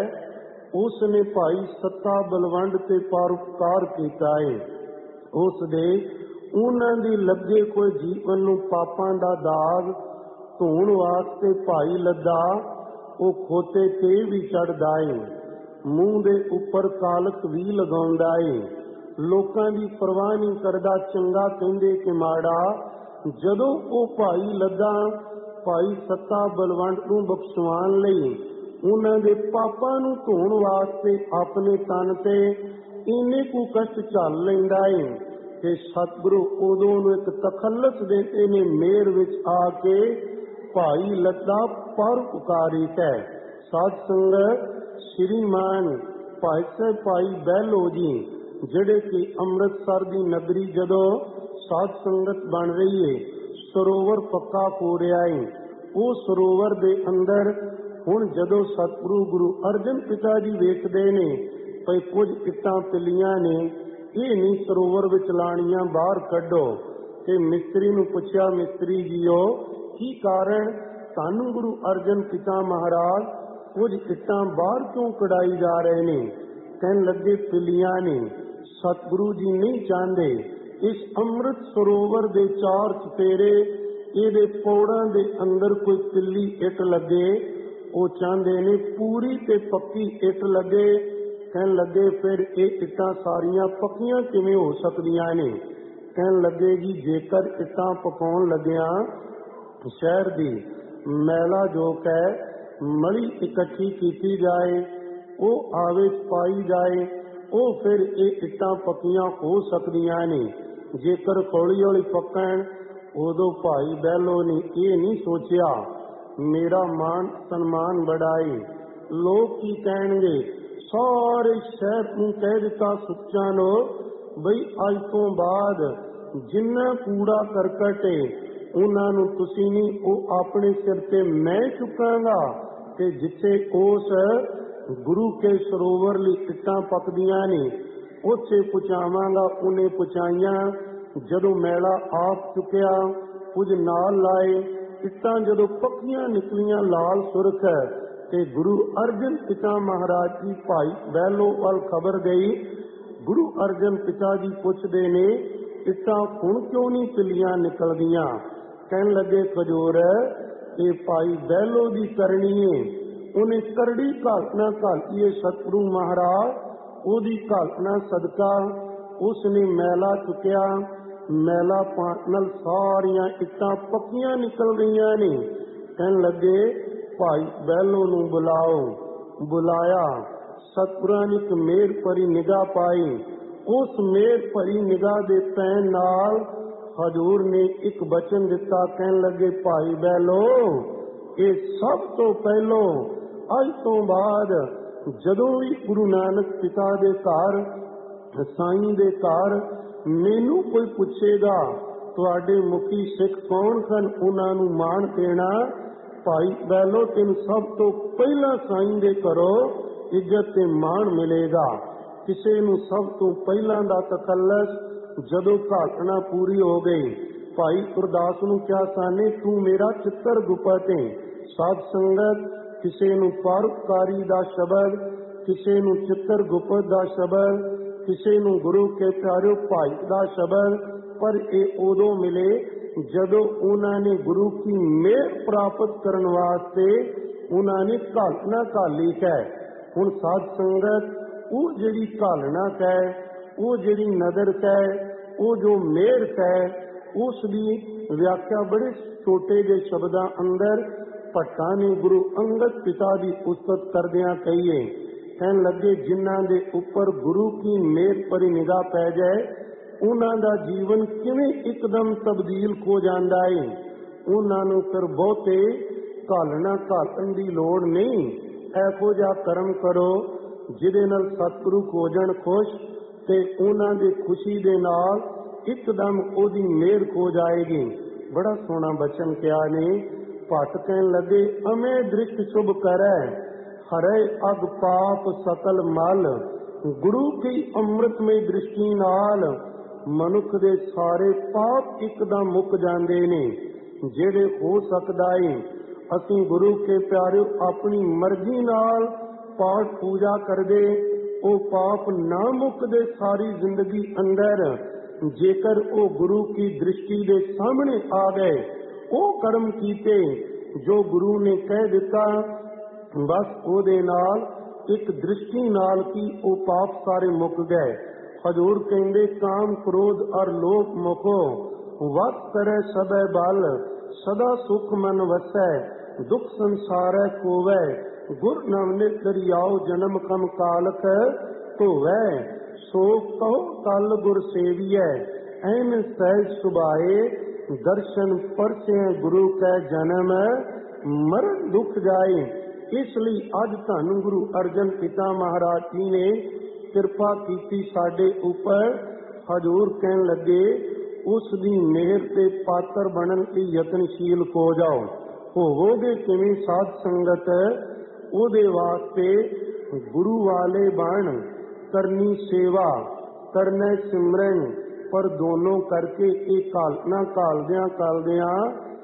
ਉਸ ਨੇ ਭਾਈ ਸੱਤਾ ਬਲਵੰਡ ਤੇ ਪਰਉਪਕਾਰ ਕੀਤਾ ਹੈ। ਉਸ ਦੇ ਉਹਨਾਂ ਦੀ ਲੱਗੇ ਕੋਈ ਜੀਵਨ ਨੂੰ ਪਾਪਾਂ ਦਾ ਦਾਗ ਧੋਣ ਵਾਸਤੇ ਭਾਈ ਲੱਦਾ ਉਹ ਖੋਤੇ ਤੇ ਵੀ ਚੜ੍ਹਦਾ ਏ, ਮੂੰਹ ਦੇ ਉੱਪਰ ਕਾਲਕ ਵੀ ਲਗਾਉਂਦਾ ਏ, ਲੋਕਾਂ ਦੀ ਪਰਵਾਹ ਨਹੀਂ ਕਰਦਾ, ਚੰਗਾ ਕਹਿੰਦੇ ਕਿ ਮਾੜਾ। ਜਦੋਂ ਉਹ ਭਾਈ ਲੱਦਾ ਭਾਈ ਸੱਤਾ ਬਲਵੰਡ ਨੂੰ ਬਖਸ਼ਵਾਉਣ ਲਈ ਉਹਨਾਂ ਦੇ ਪਾਪਾਂ ਨੂੰ ਧੋਣ ਵਾਸਤੇ ਆਪਣੇ ਤਨ ਤੇ ਇੰਨੇ ਕੁ ਕਸ਼ਟ ਝੱਲ ਲੈਂਦਾ ਏ ਕਿ ਸਤਿਗੁਰੂ ਉਦੋਂ ਨੂੰ ਇੱਕ ਤਖੱਲਸ ਦੇਤੇ ਨੇ ਮੇਰ ਵਿੱਚ ਆ ਕੇ ਭਾਈ ਲੱਦਾ ਪਰਉਪਕਾਰੀ ਹੈ। ਸਾਧ ਸੰਗਤ, ਸ਼੍ਰੀਮਾਨ ਭਾਈ ਸਾਹਿਬ ਭਾਈ ਬਹਿਲੋ ਜੀ ਜਿਹੜੇ ਕਿ ਅੰਮ੍ਰਿਤਸਰ ਦੀ ਨਗਰੀ ਜਦੋਂ ਸਾਧ ਸੰਗਤ ਬਣ ਰਹੀ ਹੈ, ਸਰੋਵਰ ਪੱਕਾ ਹੋ ਰਿਹਾ ਹੈ, ਉਹ ਸਰੋਵਰ ਦੇ ਅੰਦਰ ਹੁਣ ਜਦੋਂ ਸਤਿਗੁਰੂ ਗੁਰੂ ਅਰਜਨ ਪਿਤਾ ਜੀ ਵੇਖਦੇ ਨੇ ਭਈ ਕੁਝ ਇੱਟਾਂ ਪਿੱਲੀਆਂ ਨੇ, ਇਹ ਨਹੀਂ ਸਰੋਵਰ ਵਿੱਚ ਲਾਣੀਆਂ, ਬਾਹਰ ਕੱਢੋ। ਤੇ ਮਿਸਤਰੀ ਨੂੰ ਪੁੱਛਿਆ, ਮਿਸਤਰੀ ਜੀਓ ਕੀ ਕਾਰਨ ਧੰਨ ਗੁਰੂ ਅਰਜਨ ਪਿਤਾ ਮਹਾਰਾਜ ਕੁਝ ਇੱਟਾਂ ਬਾਹਰ ਕਿਉਂ ਕਢਾਈ ਜਾ ਰਹੇ ਨੇ? ਕਹਿਣ ਲੱਗੇ ਪਿੱਲੀਆਂ ਨੇ, ਸਤਿਗੁਰੂ ਜੀ ਨਹੀਂ ਚਾਹੁੰਦੇ ਇਸ ਅੰਮ੍ਰਿਤ ਸਰੋਵਰ ਦੇ ਚਾਰ ਚੁਫੇਰੇ ਇਹਦੇ ਪੌੜਾਂ ਦੇ ਅੰਦਰ ਕੋਈ ਪਿੱਲੀ ਇੱਟ ਲੱਗੇ, ਉਹ ਚਾਹੁੰਦੇ ਨੇ ਪੂਰੀ ਤੇ ਪੱਕੀ ਇੱਟ ਲੱਗੇ। ਕਹਿਣ ਲੱਗੇ ਫਿਰ ਇਹ ਇੱਟਾਂ ਸਾਰੀਆਂ ਪੱਕੀਆਂ ਕਿਵੇਂ ਹੋ ਸਕਦੀਆਂ ਨੇ? ਕਹਿਣ ਲੱਗੇ ਜੀ ਜੇਕਰ ਇੱਟਾਂ ਪਕਾਉਣ ਲੱਗਿਆਂ ਸ਼ਹਿਰ ਦੀ ਮੈਲਾ ਜੋ ਹੈ ਮਲੀ ਇਕੱਠੀ ਕੀਤੀ ਜਾਏ, ਉਹ ਆਵੇ ਪਾਈ ਜਾਏ, ਉਹ ਫਿਰ ਇਹ ਇੱਟਾਂ ਪੱਕੀਆਂ ਹੋ ਸਕਦੀਆਂ ਨੇ। ਜੇਕਰ ਹੌਲੀ ਹੌਲੀ ਪੱਕਣ, ਉਦੋਂ ਭਾਈ ਬਹਿਲੋ ਨੇ ਇਹ ਨਹੀਂ ਸੋਚਿਆ ਮੇਰਾ ਮਾਨ ਸਨਮਾਨ बढ़ाए, ਲੋਕ ਕੀ ਕਹਿਣਗੇ। ਸਾਰੇ ਸ਼ਹਿਰ ਨੂੰ ਕਹਿ ਦਿੱਤਾ ਸੁੱਚਾਂ ਨੂੰ ਬਈ ਅੱਜ ਤੋਂ ਬਾਅਦ ਜਿੰਨਾ ਕੂੜਾ ਕਰਕਟ ਹੈ ਉਹਨਾਂ ਨੂੰ ਤੁਸੀਂ ਨਹੀਂ, ਉਹ ਆਪਣੇ ਸਿਰ ਤੇ ਮੈਂ ਚੁੱਕਾਂਗਾ ਤੇ ਜਿੱਥੇ ਉਸ ਗੁਰੂ ਕੇ ਸਰੋਵਰ ਲਈ ਇੱਟਾਂ ਪੱਕਦੀਆਂ ਨੇ ਉੱਥੇ ਪਹੁੰਚਾਵਾਂਗਾ। ਉਹਨੇ ਪਹੁੰਚਾਈਆਂ। ਜਦੋਂ ਮੈਲਾ ਆਪ ਚੁੱਕਿਆ, ਕੁਝ ਨਾਲ ਲਾਏ, ਇੱਟਾਂ ਜਦੋਂ ਪੱਕੀਆਂ ਨਿਕਲੀਆਂ ਲਾਲ ਸੁਰਖ ਤੇ ਗੁਰੂ ਅਰਜਨ ਪਿਤਾ ਮਹਾਰਾਜ ਜੀ ਭਾਈ ਬਹਿਲੋ ਵੱਲ ਖਬਰ ਗਈ। ਗੁਰੂ ਅਰਜਨ ਪਿਤਾ ਜੀ ਪੁੱਛਦੇ ਨੇ ਇੱਟਾਂ ਹੁਣ ਕਿਉਂ ਨਹੀਂ ਪਿੱਲੀਆਂ ਨਿਕਲਦੀਆਂ? ਕਹਿਣ ਲੱਗੇ ਖਜੂਰ ਇਹ ਭਾਈ ਬਹਿਲੋ ਦੀ ਕਰਨੀ ਏ, ਉਹਨੇ ਕਰੜੀ ਘਾਲਣਾ ਘਾਲੀ ਏ ਸਤਿਗੁਰੂ ਮਹਾਰਾਜ, ਉਹਦੀ ਘਾਲਣਾ ਸਦਕਾ ਉਸਨੇ ਮੈਲਾ ਚੁੱਕਿਆ। ਮੈਲਾ ਪਾਣ ਨਾਲ ਸਾਰੀਆਂ ਇੱਟਾਂ ਪੱਕੀਆਂ ਨਿਕਲ ਗਈਆਂ ਨੇ। ਕਹਿਣ ਲੱਗੇ ਭਾਈ ਬਹਿਲੋ ਨੂੰ ਬੁਲਾਓ। ਬੁਲਾਇਆ। ਸਤਿਗੁਰਾਂ ਨੇ ਇੱਕ ਮੇਰ ਭਰੀ ਨਿਗਾਹ ਪਾਈ। ਉਸ ਮੇਰ ਭਰੀ ਨਿਗਾਹ ਦੇ ਪੈਣ ਨਾਲ ਹਜ਼ੂਰ ਨੇ ਇੱਕ ਬਚਨ ਦਿੱਤਾ। ਕਹਿਣ ਲੱਗੇ ਭਾਈ ਬਹਿਲੋ, ਇਹ ਸਭ ਤੋਂ ਪਹਿਲੋਂ ਅੱਜ ਤੋਂ ਬਾਅਦ ਜਦੋਂ ਵੀ ਗੁਰੂ ਨਾਨਕ ਪਿਤਾ ਦੇ ਘਰ, ਸਾਈਂ ਦੇ ਘਰ ਮੈਨੂੰ ਕੋਈ ਪੁੱਛੇਗਾ ਤੁਹਾਡੇ ਮੁਖੀ ਸਿੱਖ ਕੌਣ ਹਨ, ਉਹਨਾਂ ਨੂੰ ਮਾਣ ਦੇਣਾ। ਭਾਈ ਬਹਿਲੋ ਤੈਨੂੰ ਸਭ ਤੋਂ ਪਹਿਲਾਂ ਸਾਈਂ ਦੇ ਘਰੋਂ ਇੱਜ਼ਤ ਤੇ ਮਾਣ ਮਿਲੇਗਾ। ਕਿਸੇ ਨੂੰ ਸਭ ਤੋਂ ਪਹਿਲਾਂ ਦਾ ਤਕੱਲਸ ਜਦੋਂ ਘਾਟਣਾ ਪੂਰੀ ਹੋ ਗਈ, ਭਾਈ ਗੁਰਦਾਸ ਨੂੰ ਕਿਹਾ ਸਾਨੇ ਤੂੰ ਮੇਰਾ ਚਿੱਤਰ ਗੁਪਤ ਹੈ। ਸਾਧ ਸੰਗਤ ਕਿਸੇ ਨੂੰ ਪਰਉਪਕਾਰੀ ਦਾ ਸ਼ਬਦ ਕਿਸੇ ਨੂੰ ਚਿੱਤਰ ਗੁਪਤ ਦਾ ਸ਼ਬਦ, ਕਿਸੇ ਨੂੰ ਗੁਰੂ ਕੇ ਪਿਆਰਿਓ ਭਾਈ ਦਾ ਸ਼ਬਦ, ਪਰ ਇਹ ਉਦੋਂ ਮਿਲੇ ਜਦੋਂ ਉਹਨਾਂ ਨੇ ਗੁਰੂ ਕੀ ਮਿਹਰ ਪ੍ਰਾਪਤ ਕਰਨ ਵਾਸਤੇ ਉਹਨਾਂ ਨੇ ਘਾਲਣਾ ਘਾਲੀ ਹੈ। ਹੁਣ ਸਾਧ ਸੰਗਤ ਉਹ ਜਿਹੜੀ ਘਾਲਣਾ ਹੈ, ਉਹ ਜਿਹੜੀ ਨਦਰ ਹੈ, ਉਹ ਜੋ ਮਿਹਰ ਹੈ, ਉਸ ਦੀ ਵਿਆਖਿਆ ਬੜੇ ਛੋਟੇ ਜਿਹੇ ਸ਼ਬਦਾਂ ਅੰਦਰ ਭੱਟਾਂ ਨੇ ਗੁਰੂ ਅੰਗਦ ਪਿਤਾ ਦੀ ਉਸਤਤ ਕਰਦਿਆਂ ਕਹੀਏ। ਕਹਿਣ ਲੱਗੇ ਜਿਨ੍ਹਾਂ ਦੇ ਉੱਪਰ ਗੁਰੂ ਕੀ ਮਿਹਰ ਭਰੀ ਨਿਗਾਹ ਪੈ ਜਾਏ ਉਹਨਾਂ ਦਾ ਜੀਵਨ ਕਿਵੇਂ ਇੱਕਦਮ ਤਬਦੀਲ ਹੋ ਜਾਂਦਾ ਹੈ। ਉਹਨਾਂ ਨੂੰ ਫਿਰ ਬਹੁਤੇ ਘਾਲਣਾ ਘਾਲਣ ਦੀ ਲੋੜ ਨਹੀਂ। ਇਹੋ ਜਿਹਾ ਕਰਮ ਕਰੋ ਜਿਹਦੇ ਨਾਲ ਸਤਿਗੁਰੂ ਹੋ ਜਾਣ ਖੁਸ਼, ਤੇ ਉਹਨਾਂ ਦੇ ਖੁਸ਼ੀ ਦੇ ਨਾਲ ਇੱਕਦਮ ਉਹਦੀ ਮਿਹਰ ਹੋ ਜਾਏਗੀ। ਬੜਾ ਸੋਹਣਾ ਬਚਨ ਕਿਹਾ ਨੇ। ਭੱਟ ਕਹਿਣ ਲੱਗੇ ਅਮੇ ਦ੍ਰਿਸ਼ਟ ਸ਼ੁਭ ਕਰੈ, ਹਰੇ ਅਗ ਪਾਪ ਸਕਲ ਮਲ। ਗੁਰੂ ਕੀ ਅੰਮ੍ਰਿਤਮਈ ਦ੍ਰਿਸ਼ਟੀ ਨਾਲ ਮਨੁੱਖ ਦੇ ਸਾਰੇ ਪਾਪ ਇੱਕਦਮ ਮੁੱਕ ਜਾਂਦੇ ਨੇ। ਜਿਹੜੇ ਹੋ ਸਕਦਾ ਏ ਅਸੀਂ ਗੁਰੂ ਕੇ ਪਿਆਰਿਓ ਆਪਣੀ ਮਰਜ਼ੀ ਨਾਲ ਪਾਠ ਪੂਜਾ ਕਰਦੇ, ਉਹ ਪਾਪ ਨਾ ਮੁੱਕਦੇ ਸਾਰੀ ਜ਼ਿੰਦਗੀ ਅੰਦਰ। ਜੇਕਰ ਉਹ ਗੁਰੂ ਕੀ ਦ੍ਰਿਸ਼ਟੀ ਦੇ ਸਾਹਮਣੇ ਆ ਗਏ, ਉਹ ਕਰਮ ਕੀਤੇ ਜੋ ਗੁਰੂ ਨੇ ਕਹਿ ਦਿੱਤਾ, ਬਸ ਉਹਦੇ ਨਾਲ ਇੱਕ ਦ੍ਰਿਸ਼ਟੀ ਨਾਲ ਕੀ ਉਹ ਪਾਪ ਸਾਰੇ ਮੁੱਕ ਗਏ। ਹਜ਼ੂਰ ਕਹਿੰਦੇ ਕਾਮ ਕ੍ਰੋਧ ਅਰ ਲੋਭ ਮੁਕੋ, ਵਕਤ ਕਰੇ ਸਭੈ ਬਲ। ਸਦਾ ਸੁਖ ਮਨ ਵਸੈ, ਦੁਖ ਸੰਸਾਰੈ ਕੋਵੈ। ਗੁਰ ਨਾਮੇ ਦਰਿਆਓ ਜਨਮ ਕਮ ਕਾਲਕ ਧੋਵੈ। ਸੋ ਕਹੋ ਕਲ ਗੁਰ ਸੇਵੀਐ, ਐਨ ਸਹਿਜ ਸੁਭਾਏ। ਦਰਸ਼ਨ ਪਰਸੇ ਗੁਰੂ ਕੈ ਜਨਮ, ਮਰਨ ਦੁਖ ਜਾਏ। ਇਸ ਲਈ ਅੱਜ ਧੰਨ ਗੁਰੂ ਅਰਜਨ ਪਿਤਾ ਮਹਾਰਾਜ ਜੀ ਨੇ ਕਿਰਪਾ ਕੀਤੀ ਸਾਡੇ ਉੱਪਰ। ਹਜ਼ੂਰ ਕਹਿਣ ਲੱਗੇ ਉਸ ਦੀ ਮਿਹਰ ਤੇ ਪਾਤਰ ਬਣਨ ਲਈ ਯਤਨਸ਼ੀਲ ਹੋ ਜਾਓ। ਹੋਵੋਗੇ ਕਿਵੇਂ ਸਾਧ ਸੰਗਤ, ਉਹਦੇ ਵਾਸਤੇ ਗੁਰੂ ਵਾਲੇ ਬਣ, ਕਰਨੀ ਸੇਵਾ, ਕਰਨਾ ਸਿਮਰਨ। ਪਰ ਦੋਨੋਂ ਕਰਕੇ ਇਹ ਘਾਲਣਾ ਘਾਲਦਿਆਂ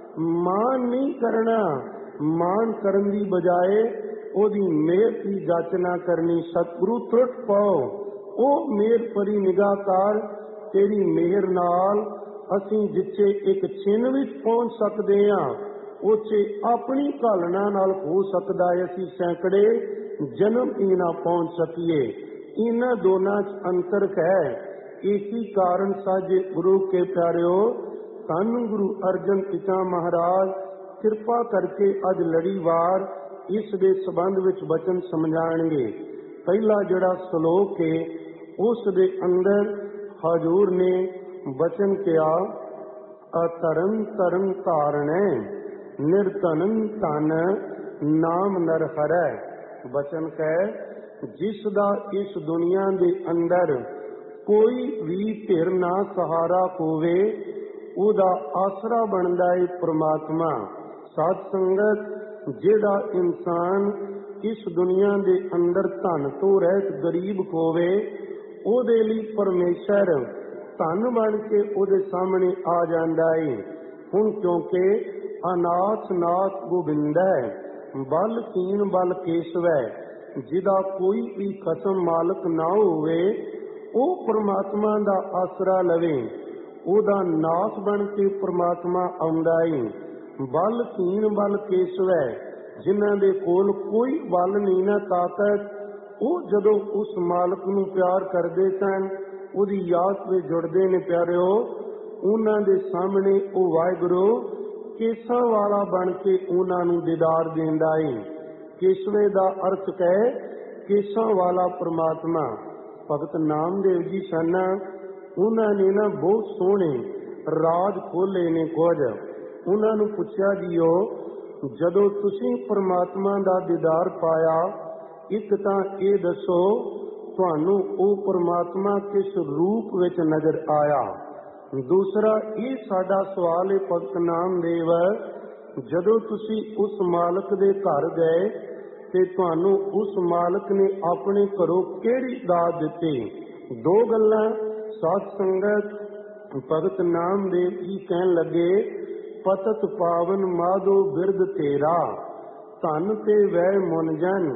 ਮਾਨ ਨਹੀਂ ਕਰਨਾ। ਮਾਨ ਕਰਨ ਦੀ ਬਜਾਏ ਉਹਦੀ ਮਿਹਰ ਦੀ ਜਾਚਨਾ ਕਰਨੀ। ਸਤਿਗੁਰੂ ਤਰੁੱਟ ਪਾਓ, ਉਹ ਮਿਹਰ ਭਰੀ ਨਿਗਾਹ ਕਰ। ਤੇਰੀ ਮਿਹਰ ਨਾਲ ਅਸੀਂ ਜਿੱਥੇ ਇੱਕ ਛਿਨ ਵਿੱਚ ਪਹੁੰਚ ਸਕਦੇ ਹਾਂ, ਉੱਥੇ ਆਪਣੀ ਘਾਲਣਾ ਨਾਲ ਹੋ ਸਕਦਾ ਹੈ ਅਸੀਂ ਸੈਂਕੜੇ ਜਨਮ ਹੀ ਨਾ ਪਹੁੰਚ ਸਕੀਏ। ਇਹਨਾਂ ਦੋਨਾਂ 'ਚ ਅੰਤਰ ਹੈ। ਇਸੀ ਕਾਰਨ ਸਾਜੇ ਗੁਰੂ ਕੇ ਪਿਆਰਿਓ, ਧੰਨ ਗੁਰੂ ਅਰਜਨ ਪਿਤਾ ਮਹਾਰਾਜ ਕਿਰਪਾ ਕਰਕੇ ਅੱਜ ਲੜੀਵਾਰ ਇਸ ਦੇ ਸੰਬੰਧ ਵਿੱਚ ਬਚਨ ਸਮਝਾਣਗੇ। ਪਹਿਲਾ ਜਿਹੜਾ ਸ਼ਲੋਕ ਹੈ ਉਸ ਦੇ ਅੰਦਰ ਹਜ਼ੂਰ ਨੇ ਬਚਨ ਕਿਹਾ, ਅਤਰਨ ਤਰਨ ਧਾਰਣੈ, ਨਿਰਧਨੰ ਧਨ ਨਾਮ ਨਰ ਹਰੈ। ਬਚਨ ਕਹੇ ਜਿਸ ਦਾ ਇਸ ਦੁਨੀਆ ਦੇ ਅੰਦਰ ਕੋਈ ਵੀ ਧਿਰ ਨਾ ਸਹਾਰਾ ਹੋਵੇ, ਉਹਦਾ ਆਸਰਾ ਬਣਦਾ ਹੈ ਪ੍ਰਮਾਤਮਾ। ਸਾਧ ਸੰਗਤ ਜਿਹੜਾ ਇਨਸਾਨ ਇਸ ਦੁਨੀਆ ਦੇ ਅੰਦਰ ਧਨ ਤੋਂ ਰਹਿਤ ਗਰੀਬ ਹੋਵੇ, ਉਹਦੇ ਲਈ ਪਰਮੇਸ਼ਰ ਧਨ ਬਣ ਕੇ ਉਹਦੇ ਸਾਹਮਣੇ ਆ ਜਾਂਦਾ ਹੈ। ਹੁਣ ਕਿਉਂਕਿ ਅਨਾਥ ਨਾਥ ਗੋਬਿੰਦ ਹੈ, ਬਲ ਕੀਨ ਬਲ ਕੇਸ਼ਵੈ। ਜਿਹਦਾ ਕੋਈ ਵੀ ਖਸਮ ਮਾਲਕ ਨਾ ਹੋਵੇ, ਉਹ ਪ੍ਰਮਾਤਮਾ ਦਾ ਆਸਰਾ ਲਵੇ, ਉਹਦਾ ਨਾਥ ਬਣ ਕੇ ਪ੍ਰਮਾਤਮਾ ਆਉਂਦਾ ਹੈ। ਬਲ ਕੀਨ ਬਲ ਕੇਸ਼ਵੈ, ਜਿਨ੍ਹਾਂ ਦੇ ਕੋਲ ਕੋਈ ਬਲ ਨਹੀਂ ਨਾ ਤਾਕਤ, ਉਹ ਜਦੋਂ ਉਸ ਮਾਲਕ ਨੂੰ ਪਿਆਰ ਕਰਦੇ ਸਨ, ਉਹਦੀ ਯਾਦ ਵਿੱਚ ਜੁੜਦੇ ਨੇ ਪਿਆਰਿਓ, ਉਹਨਾਂ ਦੇ ਸਾਹਮਣੇ ਉਹ ਵਾਹਿਗੁਰੂ ਕੇਸਾਂ ਵਾਲਾ ਬਣ ਕੇ ਉਹਨਾਂ ਨੂੰ ਦੀਦਾਰ ਦਿੰਦਾ ਹੈ। ਕੇਸ਼ਵੇ ਦਾ ਅਰਥ ਹੈ ਕੇਸਾਂ ਵਾਲਾ ਪ੍ਰਮਾਤਮਾ। ਭਗਤ ਨਾਮਦੇਵ ਜੀ ਸਨ, ਉਹਨਾਂ ਨੇ ਨਾ ਬਹੁਤ ਸੋਹਣੇ ਰਾਜ ਖੋਲੇ ਨੇ ਕੁਝ। ਉਹਨਾਂ ਨੂੰ ਪੁੱਛਿਆ ਜੀਓ, ਜਦੋਂ ਤੁਸੀਂ ਪ੍ਰਮਾਤਮਾ ਦਾ ਦੀਦਾਰ ਪਾਇਆ, ਇੱਕ ਤਾਂ ਇਹ ਦੱਸੋ ਤੁਹਾਨੂੰ ਉਹ ਪ੍ਰਮਾਤਮਾ ਕਿਸ ਰੂਪ ਵਿੱਚ ਨਜ਼ਰ ਆਇਆ। ਦੂਸਰਾ ਇਹ ਸਾਡਾ ਸਵਾਲ ਹੈ ਭਗਤ ਨਾਮਦੇਵ, ਜਦੋਂ ਤੁਸੀਂ ਉਸ ਮਾਲਕ ਦੇ ਘਰ ਗਏ ਤੇ ਤੁਹਾਨੂੰ ਉਸ ਮਾਲਕ ਨੇ ਆਪਣੇ ਘਰੋਂ ਕਿਹੜੀ ਦਾਤ ਦਿੱਤੀ। ਦੋ ਗੱਲਾਂ ਸਾਧ ਸੰਗਤ ਭਗਤ ਨਾਮਦੇਵ ਜੀ ਕਹਿਣ ਲੱਗੇ, ਪਤਤ ਪਾਵਨ ਮਾਧੋ ਬਿਰਦ ਤੇਰਾ, ਧਨ ਤੇ ਵੈ ਮੁਨ ਜਨ,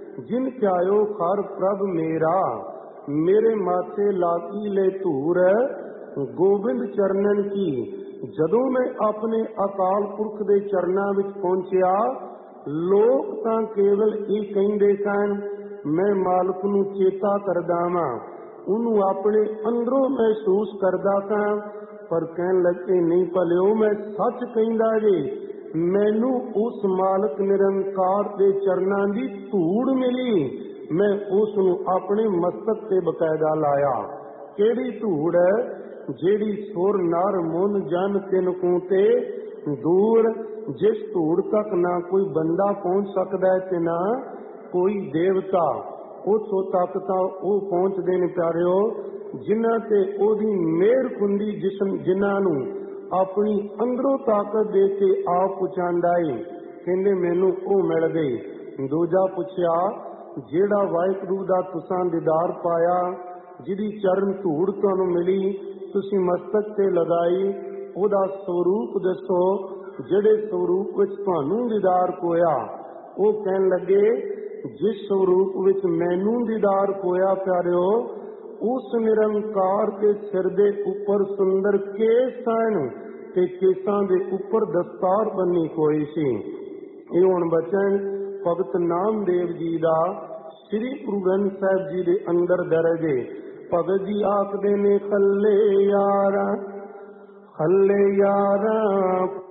जिन ध्यायो हर प्रभ मेरा, मेरे माथे लागी ले धूर गोबिंद चरणन की। जदों मैं अपने अकाल पुरख दे चरनां विच पहुंचिया, लोग तां केवल ये कहिंदे सन मैं मालक नूं चेता करदा वां, ਉਹਨੂੰ ਆਪਣੇ ਅੰਦਰੋਂ ਮਹਿਸੂਸ ਕਰਦਾ ਸਾਂ। ਪਰ ਕਹਿਣ ਲੱਗੇ ਨਹੀਂ ਭਲਿਓ, ਮੈਂ ਸੱਚ ਕਹਿੰਦਾ ਜੇ, ਮੈਨੂੰ ਉਸ ਮਾਲਕ ਨਿਰੰਕਾਰ ਦੇ ਚਰਨਾਂ ਦੀ ਧੂੜ ਮਿਲੀ, ਮੈਂ ਉਸ ਨੂੰ ਆਪਣੇ ਮਸਤਕ ਤੇ ਬਕਾਇਦਾ ਲਾਇਆ। ਕਿਹੜੀ ਧੂੜ ਹੈ? ਜਿਹੜੀ ਸੁਰ ਨਰ ਮਨ ਜਨ ਤਿਨ ਕੂ ਤੇ ਦੂਰ, ਜਿਸ ਧੂੜ ਤੱਕ ਨਾ ਕੋਈ ਬੰਦਾ ਪਹੁੰਚ ਸਕਦਾ ਹੈ ਤੇ ਨਾ ਕੋਈ ਦੇਵਤਾ। ਉੱਥੋਂ ਤੱਕ ਤਾਂ ਉਹ ਪਹੁੰਚਦੇ ਨੇ ਪਿਆਰਿਓ ਜਿਨ੍ਹਾਂ ਤੇ ਉਹਦੀ ਮਿਹਰ ਹੁੰਦੀ, ਜਿਨ੍ਹਾਂ ਨੂੰ ਆਪਣੀ ਅੰਦਰੋਂ ਤਾਕਤ ਦੇ ਕੇ ਆਪ ਪਹੁੰਚਾਉਂਦਾ ਏ। ਕਹਿੰਦੇ ਮੈਨੂੰ ਉਹ ਮਿਲ ਗਏ। ਦੂਜਾ ਪੁੱਛਿਆ, ਜਿਹੜਾ ਵਾਹਿਗੁਰੂ ਦਾ ਤੁਸਾਂ ਦੀਦਾਰ ਪਾਇਆ, ਜਿਹਦੀ ਚਰਨ ਧੂੜ ਤੁਹਾਨੂੰ ਮਿਲੀ, ਤੁਸੀਂ ਮਸਤਕ ਤੇ ਲਗਾਈ, ਉਹਦਾ ਸਰੂਪ ਦੱਸੋ, ਜਿਹੜੇ ਸਰੂਪ ਵਿੱਚ ਤੁਹਾਨੂੰ ਦੀਦਾਰ ਹੋਇਆ। ਉਹ ਕਹਿਣ ਲੱਗੇ ਜਿਸ ਸਰੂਪ ਵਿੱਚ ਮੈਨੂੰ ਦੀਦਾਰ ਹੋਇਆ ਪਿਆਰਿਓ, ਉਸ ਨਿਰੰਕਾਰ ਦੇ ਸਿਰ ਦੇ ਉੱਪਰ ਸੁੰਦਰ ਕੇਸ ਸਨ ਤੇ ਕੇਸਾਂ ਦੇ ਉੱਪਰ ਦਸਤਾਰ ਬੰਨੀ ਹੋਈ ਸੀ। ਇਹ ਹੁਣ ਬਚਨ ਭਗਤ ਨਾਮਦੇਵ ਜੀ ਦਾ ਸ੍ਰੀ ਗੁਰੂ ਗ੍ਰੰਥ ਸਾਹਿਬ ਜੀ ਦੇ ਅੰਦਰ ਦਰਜ ਹੈ। ਭਗਤ ਜੀ ਆਖਦੇ ਨੇ ਖੱਲੇ ਯਾਰਾਂ, ਖੱਲੇ ਯਾਰਾਂ